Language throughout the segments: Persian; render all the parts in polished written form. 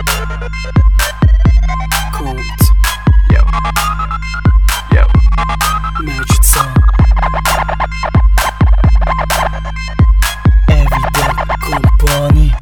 Colt. Yo. Magic Sound. Evident Company.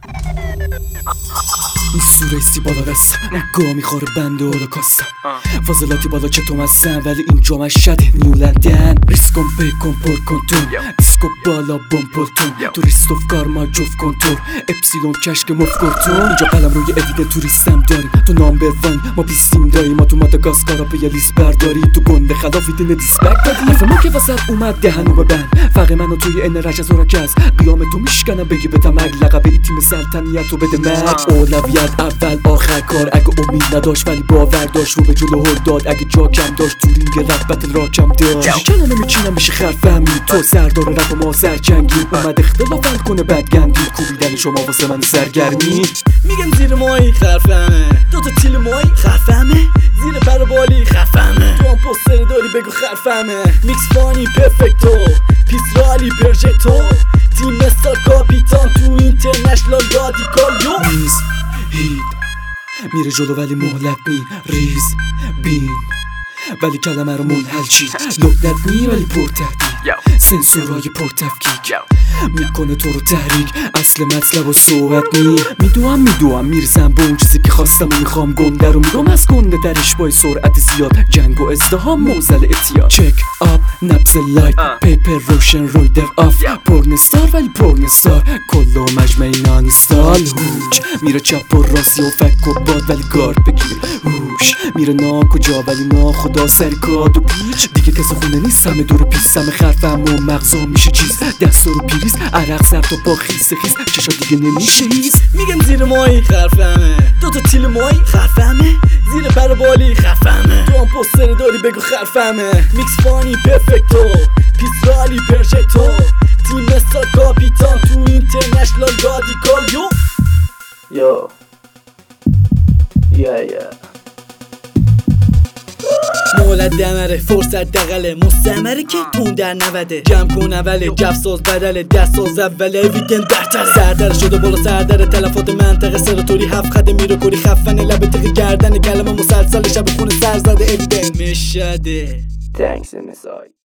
این سورستی بالا دستم نگاه میخوره بنده هولوکاستم فاضلاتی بالا چطوم هستم ولی این جامعه شده نیولندن ریسکم پیکن پر کنتون دیسکو بالا بمپلتون توریستوف کارما جفت کنتور اپسیلون کشک مفکرتون اینجا قلم روی اویده توریستم داریم تو نامبر وان ما بیستیم داریم ما تو ماداگاسکارا به یه لیست برداری تو گنده خلافی دل دیسپک دادی حرف ما که وسط اومد دهنو ببند فقط منو توی ان رجز و رکز بیام تو میشکنم بگی به تمگ لقب ای تیم سلطنیت رو بده مک اولویت اول آخر کار اگه امید نداشت ولی باور داشت رو به جلو هر داد اگه جا کم داشت تو رینگ رپ بتل را کم داشت کلمه میچینم میشه خر فهمی تو سردار رپ و ما سرجنگی اومد اختلاف حل کنه بدگندی کوبیدن شما واسه من سرگرمی میگن زیر مایی خرفمه دوتا تیل مایی خرفمه زیر پر بالی خرفمه تو هم پوستر داری بگو خرفمه میکس فانی پرفکتو پیس رالی پرژکتو تیم استار کاپیتان تو اینترنشنال رادیکال یو ریز هید میره جلو ولی مهلت نی ریز بین ولی کلمه رو منحل چید لکنت نی ولی پرتهدید سنسورهای پرتفکیک میکنه تو رو تحریک اصل مطلب و صحبت نی میدوام میرسم به اون چیزی که خواستم و میخوام گنده رو میگم از گنده درش با سرعت زیاد جنگ و ازدهام موزل اتیاد چک آپ نبز لایت پیپر روشن رویدر آف پورنستار ولی پورنستار کلو مجمعی نانستال هوچ میره چپ و راستی و فک و باد ولی گارد بگیر هوش میره ناکجا ولی ناخدا سری کاد و پیچ دیگه کس خونه نیست همه دور پیستم خرفم و مغزا میشه چیز دستا رو پیریز عرق سر تا پا خیس چشا دیگه نمیشه هیز میگن زیر مایی خرفمه دوتا تیل مایی خرفمه زیر پر بالی خرفمه تو هم پوستر داری بگو خرفمه میکس فانی پرفکتو پیس رالی پرژکتو تیم استار کاپیتان تو اینترنشنال رادیکال یو مولد دمره فرصت دقله مستمره که تون در نوده جمع کن اوله جفساز بدله دستاز اوله ویدن برتر سردر شده بالا سردر تلفات منطقه سراتوری هفت خده میره کوری خفنه لبه تقی گردن کلمه مسلسل شب خونه سر زده اویدن مشده تنکس مسای